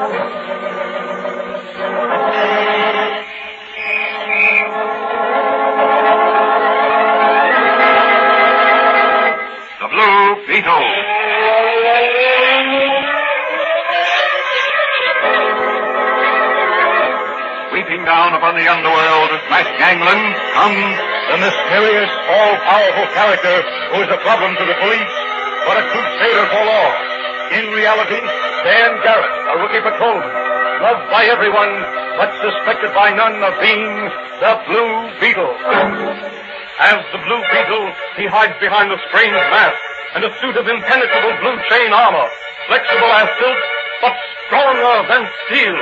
The Blue Beetle. Sweeping down upon the underworld of mass gangland comes the mysterious, all-powerful character who is a problem to the police, but a crusader for law. In reality, Dan Garrett, a rookie patrolman, loved by everyone, but suspected by none of being the Blue Beetle. As the Blue Beetle, he hides behind a strange mask and a suit of impenetrable blue chain armor, flexible as silk, but stronger than steel.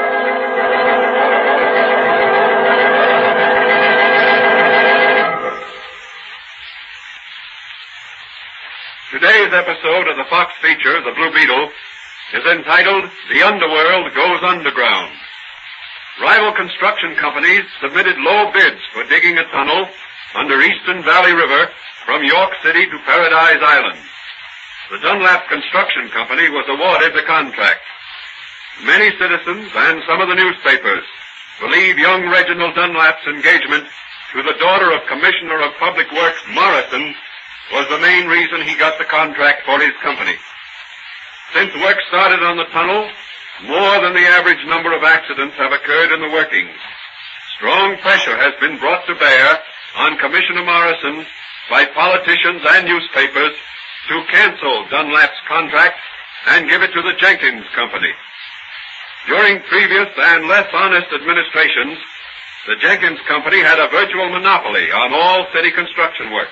Today's episode of the Fox feature, The Blue Beetle, is entitled The Underworld Goes Underground. Rival construction companies submitted low bids for digging a tunnel under Eastern Valley River from York City to Paradise Island. The Dunlap Construction Company was awarded the contract. Many citizens and some of the newspapers believe young Reginald Dunlap's engagement to the daughter of Commissioner of Public Works Morrison was the main reason he got the contract for his company. Since work started on the tunnel, more than the average number of accidents have occurred in the workings. Strong pressure has been brought to bear on Commissioner Morrison by politicians and newspapers to cancel Dunlap's contract and give it to the Jenkins Company. During previous and less honest administrations, the Jenkins Company had a virtual monopoly on all city construction work.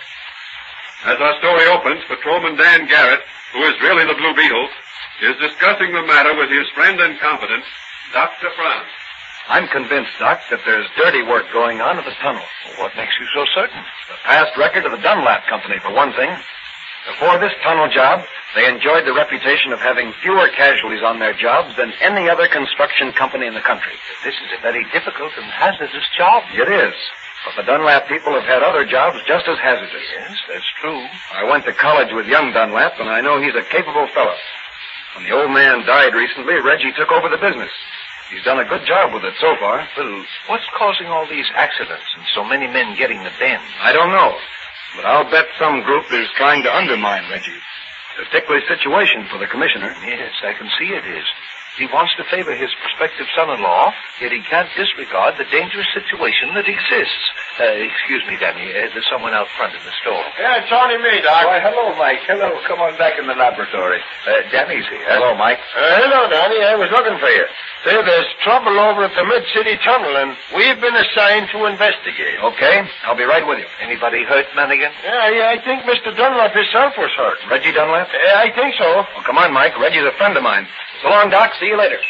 As our story opens, Patrolman Dan Garrett, who is really the Blue Beetle, is discussing the matter with his friend and confidant, Dr. Franz. I'm convinced, Doc, that there's dirty work going on at the tunnel. Well, what makes you so certain? The past record of the Dunlap Company, for one thing. Before this tunnel job, they enjoyed the reputation of having fewer casualties on their jobs than any other construction company in the country. This is a very difficult and hazardous job. It is. But the Dunlap people have had other jobs just as hazardous. Yes, that's true. I went to college with young Dunlap, and I know he's a capable fellow. When the old man died recently, Reggie took over the business. He's done a good job with it so far. Well, what's causing all these accidents and so many men getting the bend? I don't know. But I'll bet some group is trying to undermine Reggie. It's a ticklish situation for the commissioner. Yes, I can see it is. He wants to favor his prospective son-in-law, yet he can't disregard the dangerous situation that exists. Excuse me, Danny. There's someone out front in the store. Yeah, it's only me, Doc. Why, hello, Mike. Hello. Come on back in the laboratory. Danny's here. Hello, Mike. Hello, Danny. I was looking for you. Say, there's trouble over at the Mid-City Tunnel, and we've been assigned to investigate. Okay, I'll be right with you. Anybody hurt, Manigan? Yeah, I think Mr. Dunlap himself was hurt. Reggie Dunlap? I think so. Well, come on, Mike. Reggie's a friend of mine. So long, Doc. See you later.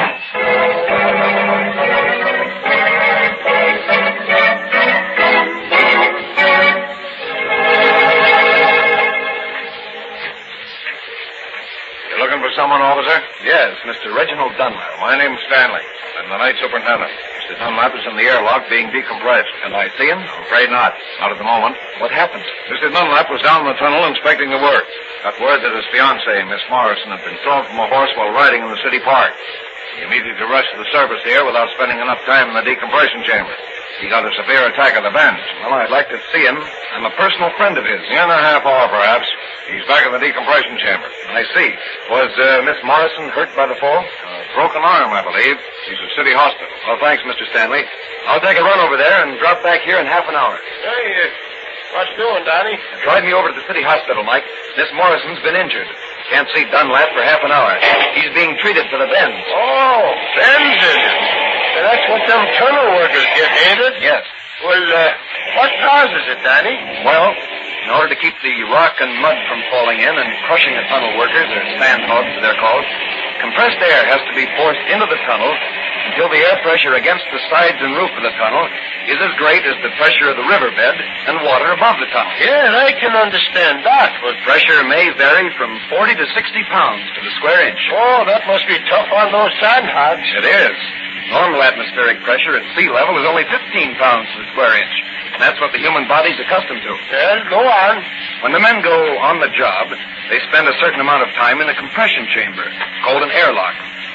You looking for someone, officer? Yes, Mr. Reginald Dunlap. My name's Stanley. I'm the night superintendent. Mr. Dunlap is in the airlock being decompressed. Can I see him? I'm afraid not. Not at the moment. What happened? Mr. Dunlap was down in the tunnel inspecting the work. Got word that his fiancée, Miss Morrison, had been thrown from a horse while riding in the city park. He immediately rushed to the service here without spending enough time in the decompression chamber. He got a severe attack of the bends. Well, I'd like to see him. I'm a personal friend of his. In a half hour, perhaps. He's back in the decompression chamber. I see. Was Miss Morrison hurt by the fall? Broken arm, I believe. She's at City Hospital. Well, thanks, Mr. Stanley. I'll take a run over there and drop back here in half an hour. Hey, what's doing, Danny? Drive me over to the city hospital, Mike. Miss Morrison's been injured. Can't see Dunlap for half an hour. He's being treated for the bends. Oh, bends, is it? That's what them tunnel workers get, ain't it? Yes. Well, what causes it, Danny? Well, in order to keep the rock and mud from falling in and crushing the tunnel workers, or sand hogs as they're called, compressed air has to be forced into the tunnel until the air pressure against the sides and roof of the tunnel is as great as the pressure of the riverbed and water above the tunnel. Yeah, I can understand that, but... Pressure may vary from 40 to 60 pounds to the square inch. Oh, that must be tough on those sand hogs. It is. Normal atmospheric pressure at sea level is only 15 pounds to the square inch. And that's what the human body's accustomed to. Well, go on. When the men go on the job, they spend a certain amount of time in a compression chamber called an airlock.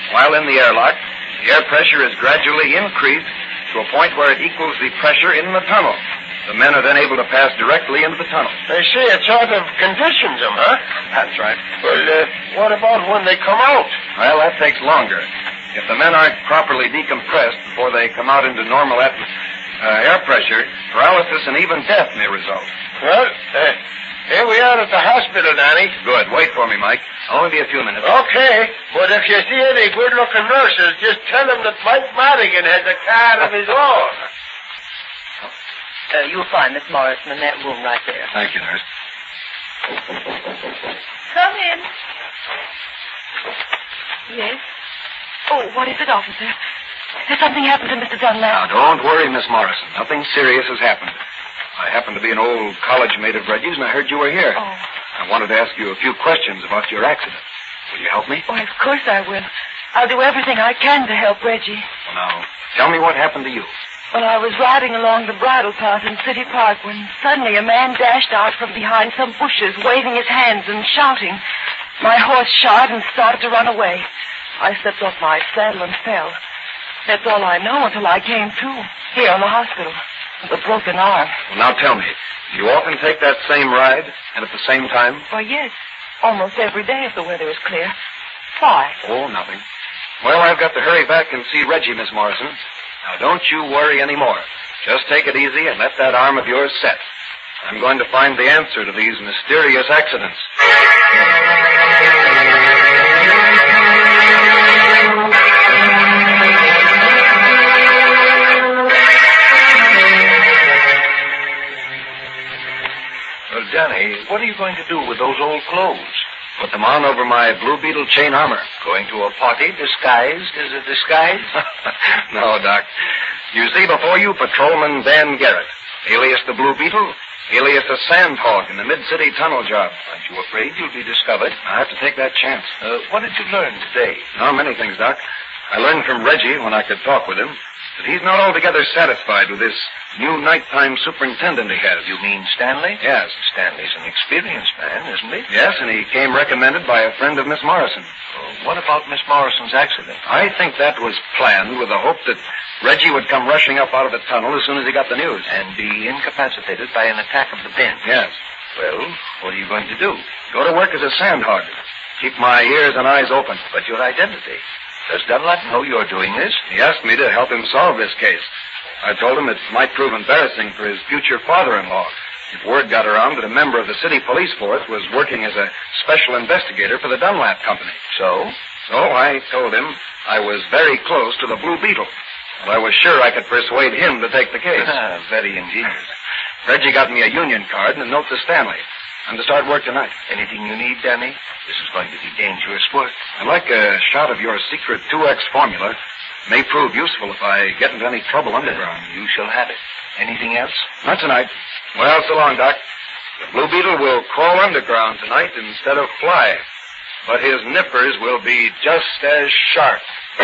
While in the airlock, the air pressure is gradually increased to a point where it equals the pressure in the tunnel. The men are then able to pass directly into the tunnel. They say it sort of conditions them, huh? That's right. Well, what about when they come out? Well, that takes longer. If the men aren't properly decompressed before they come out into normal air pressure, paralysis and even death may result. Well, here we are at the hospital, Danny. Good. Wait for me, Mike. I'll only be a few minutes. Okay, but if you see any good-looking nurses, just tell them that Mike Madigan has a car of his own. You'll find Miss Morrison in that room right there. Thank you, nurse. Come in. Yes? Oh, what is it, officer? Has something happened to Mr. Dunlap? Now, don't worry, Miss Morrison. Nothing serious has happened. I happen to be an old college mate of Reggie's, and I heard you were here. Oh. I wanted to ask you a few questions about your accident. Will you help me? Oh, of course I will. I'll do everything I can to help Reggie. Well, now, tell me what happened to you. Well, I was riding along the bridle path in City Park when suddenly a man dashed out from behind some bushes, waving his hands and shouting. My horse shied and started to run away. I slipped off my saddle and fell. That's all I know until I came to, here in the hospital, with a broken arm. Well, now tell me, do you often take that same ride, and at the same time? Why, yes. Almost every day if the weather is clear. Why? Oh, nothing. Well, I've got to hurry back and see Reggie, Miss Morrison. Now, don't you worry any more. Just take it easy and let that arm of yours set. I'm going to find the answer to these mysterious accidents. Well, Danny, what are you going to do with those old clothes? Put them on over my Blue Beetle chain armor. Going to a party disguised as a disguise? No, Doc. You see before you Patrolman Dan Garrett, alias the Blue Beetle, alias the Sandhog in the Mid-City tunnel job. Aren't you afraid you'll be discovered? I have to take that chance. What did you learn today? Oh, many things, Doc. I learned from Reggie, when I could talk with him, that he's not altogether satisfied with this new nighttime superintendent he has. You mean Stanley? Yes. Stanley's an experienced man, isn't he? Yes, and he came recommended by a friend of Miss Morrison. What about Miss Morrison's accident? I think that was planned with the hope that Reggie would come rushing up out of the tunnel as soon as he got the news. And be incapacitated by an attack of the bend. Yes. Well, what are you going to do? Go to work as a sandhog. Keep my ears and eyes open. But your identity. Does Dunlap know you're doing this? He asked me to help him solve this case. I told him it might prove embarrassing for his future father-in-law if word got around that a member of the city police force was working as a special investigator for the Dunlap Company. So? So I told him I was very close to the Blue Beetle, and I was sure I could persuade him to take the case. Very ingenious. Reggie got me a union card and a note to Stanley. I'm to start work tonight. Anything you need, Danny? This is going to be dangerous work. I'd like a shot of your secret 2X formula. May prove useful if I get into any trouble underground. You shall have it. Anything else? Not tonight. Well, so long, Doc. The Blue Beetle will crawl underground tonight instead of fly. But his nippers will be just as sharp.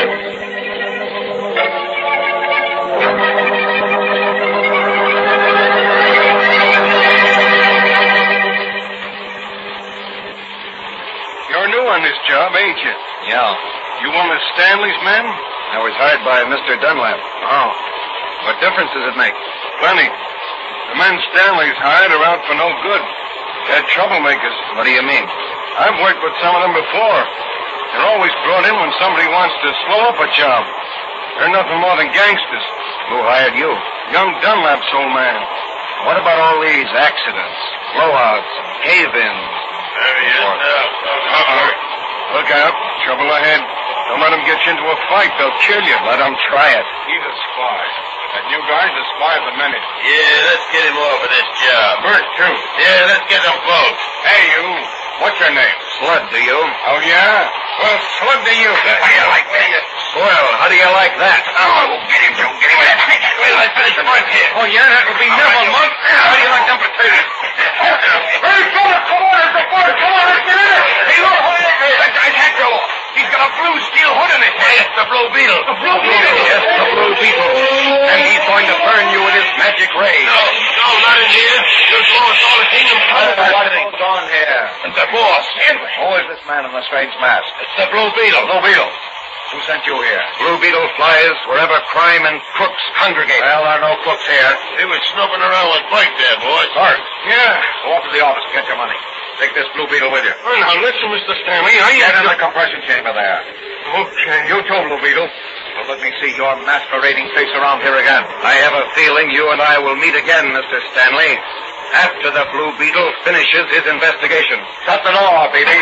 You're new on this job, ain't you? Yeah. You one of Stanley's men? I was hired by Mr. Dunlap. Oh, What difference does it make? plenty. The men Stanley's hired are out for no good. They're troublemakers. What do you mean? I've worked with some of them before. They're always brought in when somebody wants to slow up a job. They're nothing more than gangsters. Who hired you? Young Dunlap's old man. What about all these accidents, blowouts, cave-ins? There he is now. Uh-oh. Look out. Trouble ahead. Don't let them get you into a fight. They'll kill you. Let them try it. He's a spy. That new guy's a spy of the minute. Yeah, let's get him off of this job. Bert, too. Yeah, let's get them both. Hey, you. What's your name? Slud, do you? Oh, yeah? Well, slug to you. How do you like that? Well, how do you like that? Oh, get him, Joe. Get him. Wait till I finish the work here. Oh, yeah? That would be never, Monk. How do you like them potatoes? Hey, fella, come on. It's the first. Come on, let's get in it. Hey, look. That guy's hat fell off. He's got a blue steel hood in his head. It's the Blue Beetle. The Blue Beetle? Yes, the Blue Beetle. And he's going to burn you with his magic ray. No, not in here. You'll blow us all the kingdom. What goes on here? It's the boss, Henry. Who is this man in the strange mask? It's the Blue Beetle. Blue Beetle. Who sent you here? Blue Beetle flies wherever crime and crooks congregate. Well, there are no crooks here. They were snooping around with Blake there, boys. Bart. Yeah. Go up to the office and get your money. Take this Blue Beetle with you. Oh, now, listen, Mr. Stanley. Get in the compression chamber there. Okay. You too, Blue Beetle. Well, let me see your masquerading face around here again. I have a feeling you and I will meet again, Mr. Stanley, after the Blue Beetle finishes his investigation. Shut the door, baby.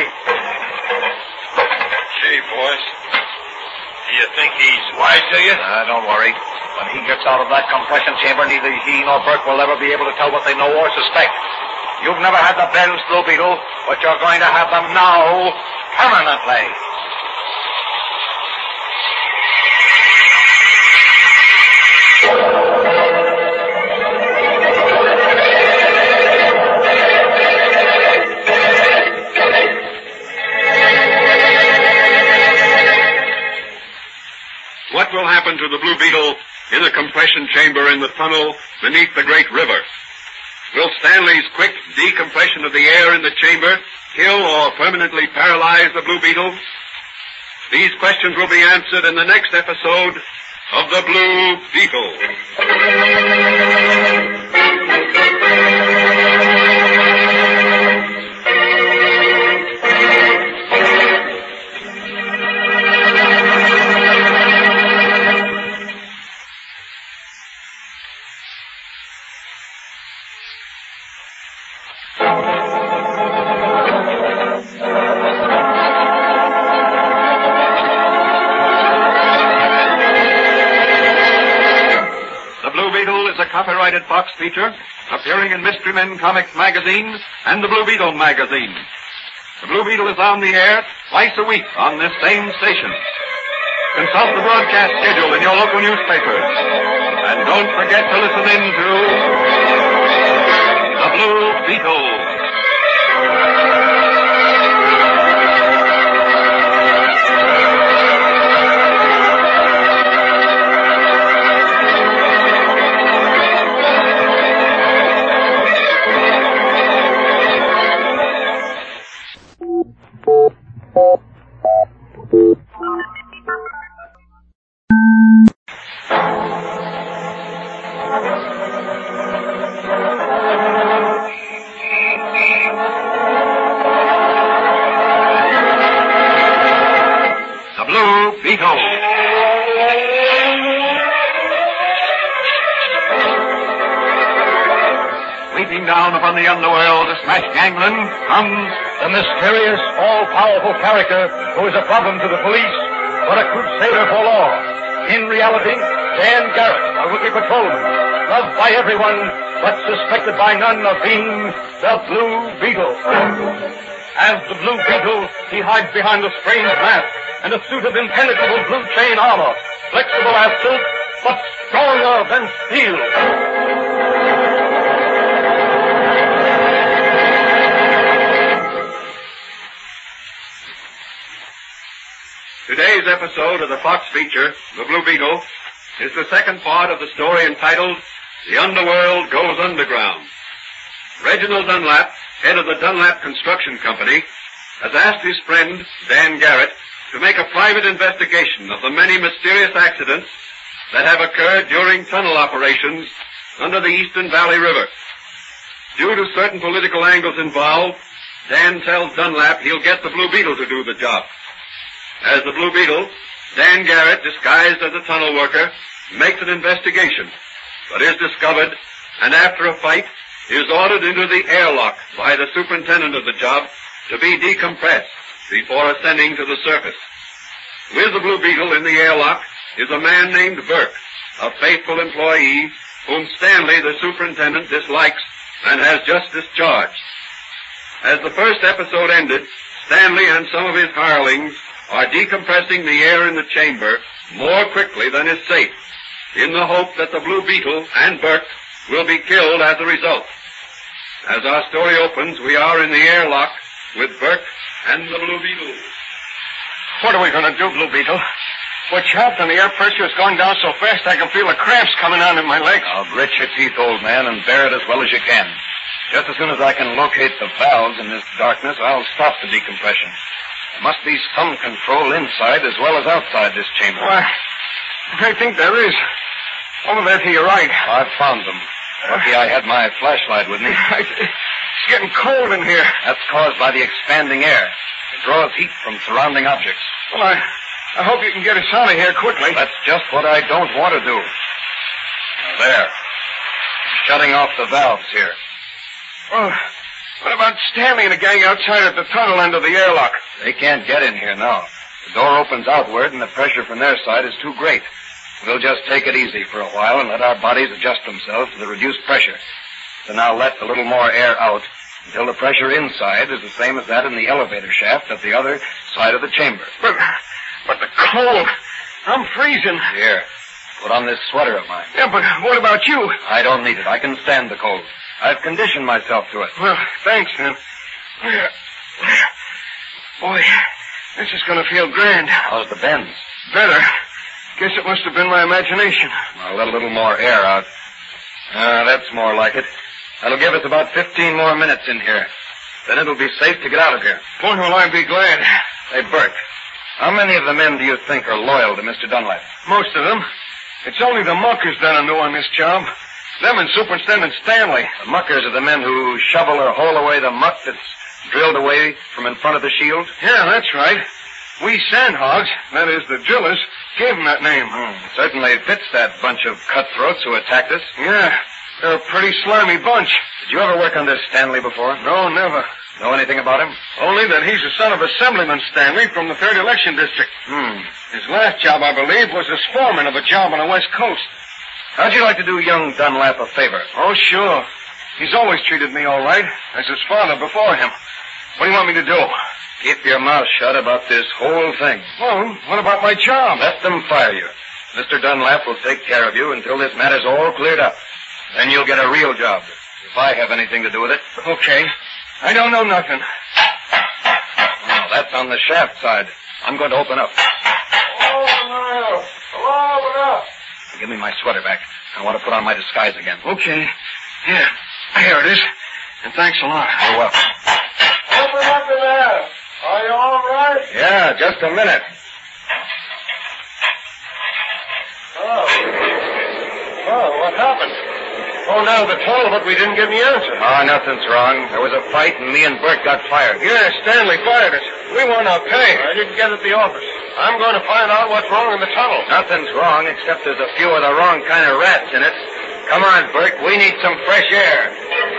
Gee, boys. Do you think he's wise to you? Don't worry. When he gets out of that compression chamber, neither he nor Burke will ever be able to tell what they know or suspect. You've never had the bends, Blue Beetle, but you're going to have them now, permanently. What will happen to the Blue Beetle in the compression chamber in the tunnel beneath the great river? Will Stanley's quick decompression of the air in the chamber kill or permanently paralyze the Blue Beetle? These questions will be answered in the next episode of The Blue Beetle. Copyrighted Fox feature appearing in Mystery Men Comics magazine and the Blue Beetle magazine. The Blue Beetle is on the air twice a week on this same station. Consult the broadcast schedule in your local newspapers. And don't forget to listen in to The Blue Beetle. Sweeping down upon the underworld to smash gangland comes the mysterious, all-powerful character who is a problem to the police, but a crusader for law. In reality, Dan Garrett, a rookie patrolman, loved by everyone, but suspected by none of being the Blue Beetle. As the Blue Beetle, he hides behind a strange mask and a suit of impenetrable blue chain armor, flexible as silk, but stronger than steel. Today's episode of the Fox feature, The Blue Beetle, is the second part of the story entitled The Underworld Goes Underground. Reginald Dunlap, head of the Dunlap Construction Company, has asked his friend, Dan Garrett, to make a private investigation of the many mysterious accidents that have occurred during tunnel operations under the Eastern Valley River. Due to certain political angles involved, Dan tells Dunlap he'll get the Blue Beetle to do the job. As the Blue Beetle, Dan Garrett, disguised as a tunnel worker, makes an investigation, but is discovered, and after a fight, is ordered into the airlock by the superintendent of the job to be decompressed before ascending to the surface. With the Blue Beetle in the airlock is a man named Burke, a faithful employee whom Stanley, the superintendent, dislikes and has just discharged. As the first episode ended, Stanley and some of his hirelings are decompressing the air in the chamber more quickly than is safe, in the hope that the Blue Beetle and Burke will be killed as a result. As our story opens, we are in the airlock with Burke and the Blue Beetle. What are we going to do, Blue Beetle? We're chopped and the air pressure is going down so fast I can feel the cramps coming on in my legs. Now, grit your teeth, old man, and bear it as well as you can. Just as soon as I can locate the valves in this darkness, I'll stop the decompression. There must be some control inside as well as outside this chamber. Why, I think there is. Over there to your right. I've found them. Lucky I had my flashlight with me. It's getting cold in here. That's caused by the expanding air. It draws heat from surrounding objects. Well, I hope you can get us out of here quickly. That's just what I don't want to do. Now, there. Shutting off the valves here. Well, what about Stanley and the gang outside at the tunnel end of the airlock? They can't get in here now. The door opens outward and the pressure from their side is too great. We'll just take it easy for a while and let our bodies adjust themselves to the reduced pressure. So now let a little more air out until the pressure inside is the same as that in the elevator shaft at the other side of the chamber. But the cold. I'm freezing. Here, put on this sweater of mine. Yeah, but what about you? I don't need it. I can stand the cold. I've conditioned myself to it. Well, thanks, then. Boy, this is going to feel grand. How's the bends? Better. Guess it must have been my imagination. I'll let a little more air out. That's more like it. That'll give us about 15 more minutes in here. Then it'll be safe to get out of here. Boy, will I be glad. Hey, Bert, how many of the men do you think are loyal to Mr. Dunlap? Most of them. It's only the muckers that are new on this job. Them and Superintendent Stanley. The muckers are the men who shovel or haul away the muck that's drilled away from in front of the shield? Yeah, that's right. We sandhogs, that is, the drillers, gave them that name. Certainly fits that bunch of cutthroats who attacked us. Yeah, they're a pretty slimy bunch. Did you ever work under Stanley before? No, never. Know anything about him? Only that he's the son of Assemblyman Stanley from the 3rd Election District. His last job, I believe, was as foreman of a job on the West Coast. How'd you like to do young Dunlap a favor? Oh, sure. He's always treated me all right, as his father before him. What do you want me to do? Keep your mouth shut about this whole thing. Well, what about my job? Let them fire you. Mr. Dunlap will take care of you until this matter's all cleared up. Then you'll get a real job, if I have anything to do with it. Okay. I don't know nothing. Oh, that's on the shaft side. I'm going to open up. Hello. Give me my sweater back. I want to put on my disguise again. Okay. Yeah, here it is. And thanks a lot. You're welcome. Open up in there. Are you all right? Yeah, just a minute. Oh, what happened? Oh, now the tunnel, but we didn't get any answer. Oh, nothing's wrong. There was a fight, and me and Bert got fired. Yeah, Stanley fired us. We want our pay. I didn't get at the office. I'm going to find out what's wrong in the tunnel. Nothing's wrong, except there's a few of the wrong kind of rats in it. Come on, Bert. We need some fresh air.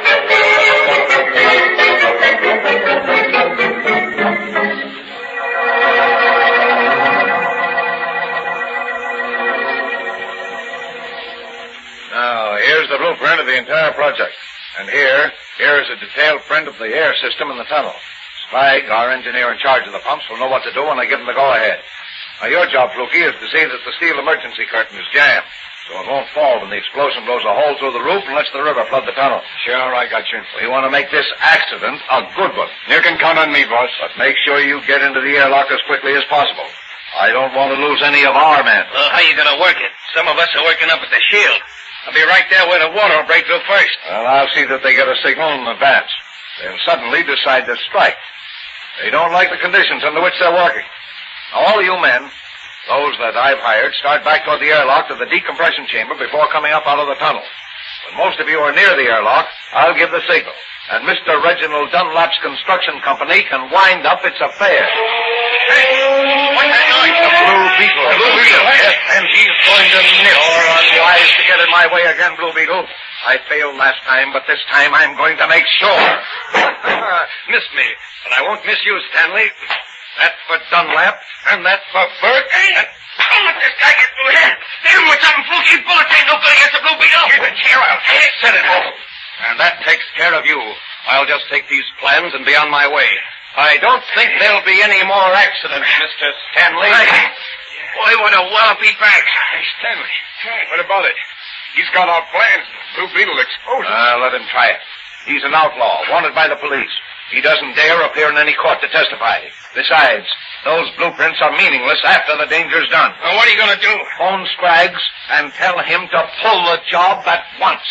Now, here's the blueprint of the entire project. And here is a detailed print of the air system in the tunnel. Spike, our engineer in charge of the pumps, will know what to do when I give him the go-ahead. Now, your job, Fluky, is to see that the steel emergency curtain is jammed, so it won't fall when the explosion blows a hole through the roof and lets the river flood the tunnel. Sure, I got you. We want to make this accident a good one. You can count on me, boss. But make sure you get into the airlock as quickly as possible. I don't want to lose any of our men. Well, how you going to work it? Some of us are working up at the shield. I'll be right there where the water will break through first. Well, I'll see that they get a signal in advance. They'll suddenly decide to strike. They don't like the conditions under which they're working. Now, all you men, those that I've hired, start back toward the airlock to the decompression chamber before coming up out of the tunnel. When most of you are near the airlock, I'll give the signal, and Mr. Reginald Dunlap's construction company can wind up its affair. Hey, what's that noise? The Blue Beetle. The Blue Beetle. Yes, and he's going to nip. You're unwise to get in my way again, Blue Beetle. I failed last time, but this time I'm going to make sure. Missed me, but I won't miss you, Stanley. That's for Dunlap, and that's for Bert. Hey, don't let this guy get through here. Hit him with something, Fluky. Bullets ain't no good against the Blue Beetle. Here's the chair out. Set it off. And that takes care of you. I'll just take these plans and be on my way. I don't think there'll be any more accidents, Mr. Stanley. Boy, what a wallop he packs. Hey, Stanley, what about it? He's got our plans. Blue Beetle exposed. Let him try it. He's an outlaw, wanted by the police. He doesn't dare appear in any court to testify. Besides, those blueprints are meaningless after the danger's done. Well, what are you going to do? Phone Scraggs and tell him to pull the job at once.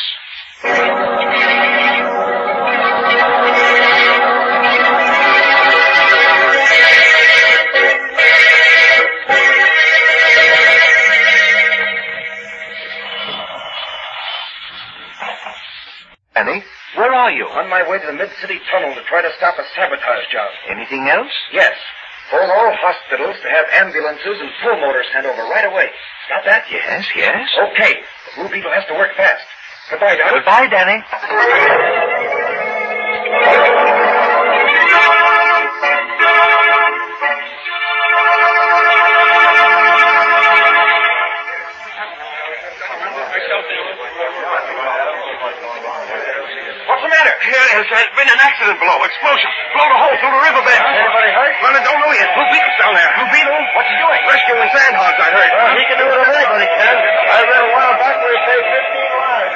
are you? On my way to the Mid-City Tunnel to try to stop a sabotage job. Anything else? Yes. Phone all hospitals to have ambulances and pull motors sent over right away. Got that? Yes. Okay. The Blue Beetle has to work fast. Goodbye, Doc. Goodbye, Danny. What's the matter? There's been an accident below. Explosion. Blown a hole through the riverbed. Anybody hurt? Well, I don't know yet. Blue Beetle's down there. Blue Beetle? What's he doing? Rescuing sandhogs, I heard. He can do it if anybody can. I read a while back where he saved 15 lives.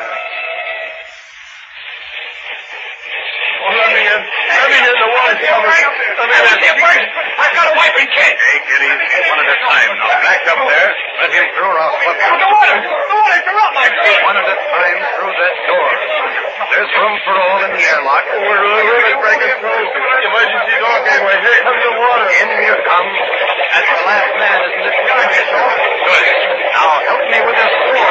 Oh, let me in. Let me in. The wall's covered. Let me in. Here first. I've got a wiping kit. Hey, get easy. One at a time. Now, back up there. Let him through or I'll flip you. The water's around my feet. One at a time through that door. There's room for all in the airlock. We're really breaking through. Emergency door gateway. Here comes the water. In you come. That's the last man, isn't it? Good. Now, help me with this door.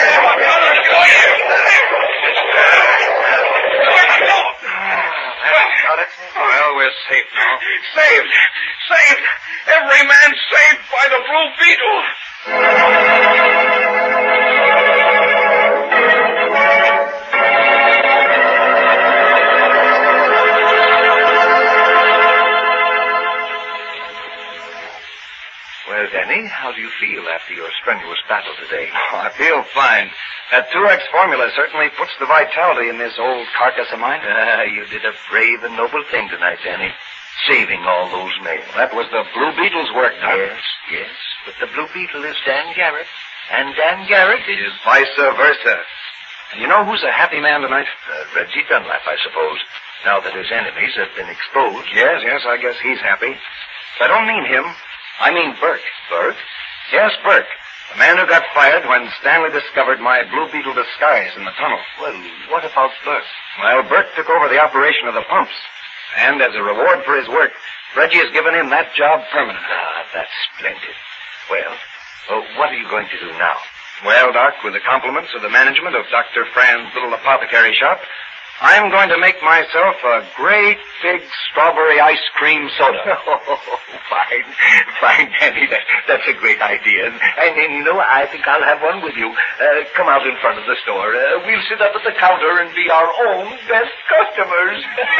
Got it? Well, we're safe now. Saved. Saved. Every man saved by the Blue Beetle. Well, Danny, how do you feel after your strenuous battle today? Oh, I feel fine. That 2X formula certainly puts the vitality in this old carcass of mine. You did a brave and noble thing tonight, Danny. Saving all those men. That was the Blue Beetle's work, Doc. Yes. But the Blue Beetle is Dan Garrett. And Dan Garrett is... Vice versa. And you know who's a happy man tonight? Reggie Dunlap, I suppose. Now that his enemies have been exposed. Yes, I guess he's happy. But I don't mean him. I mean Burke. Burke? Yes, Burke. The man who got fired when Stanley discovered my Blue Beetle disguise in the tunnel. Well, what about Burke? Well, Burke took over the operation of the pumps. And as a reward for his work, Reggie has given him that job permanently. Ah, that's splendid. Well, what are you going to do now? Well, Doc, with the compliments of the management of Dr. Fran's little apothecary shop, I'm going to make myself a great big strawberry ice cream soda. Oh, fine, Danny. That's a great idea. And you know, I think I'll have one with you. Come out in front of the store. We'll sit up at the counter and be our own best customers.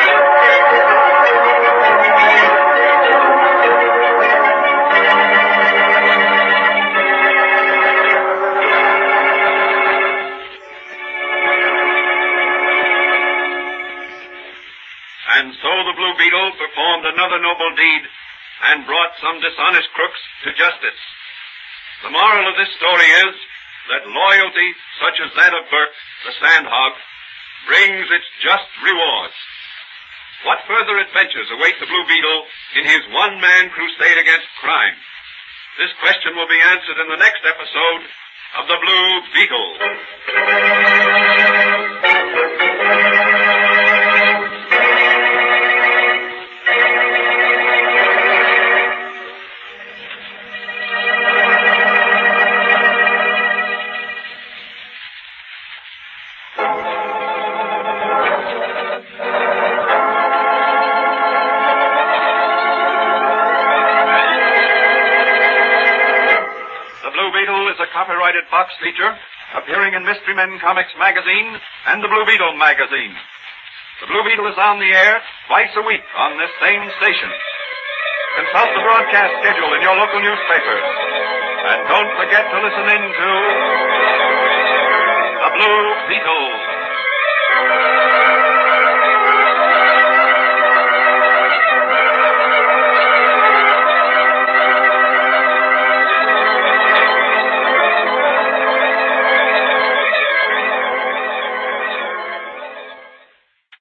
And so the Blue Beetle performed another noble deed and brought some dishonest crooks to justice. The moral of this story is that loyalty, such as that of Burke, the sandhog, brings its just rewards. What further adventures await the Blue Beetle in his one-man crusade against crime? This question will be answered in the next episode of The Blue Beetle. Copyrighted Fox feature appearing in Mystery Men Comics magazine and the Blue Beetle magazine. The Blue Beetle is on the air twice a week on this same station. Consult the broadcast schedule in your local newspapers. And don't forget to listen in to The Blue Beetle.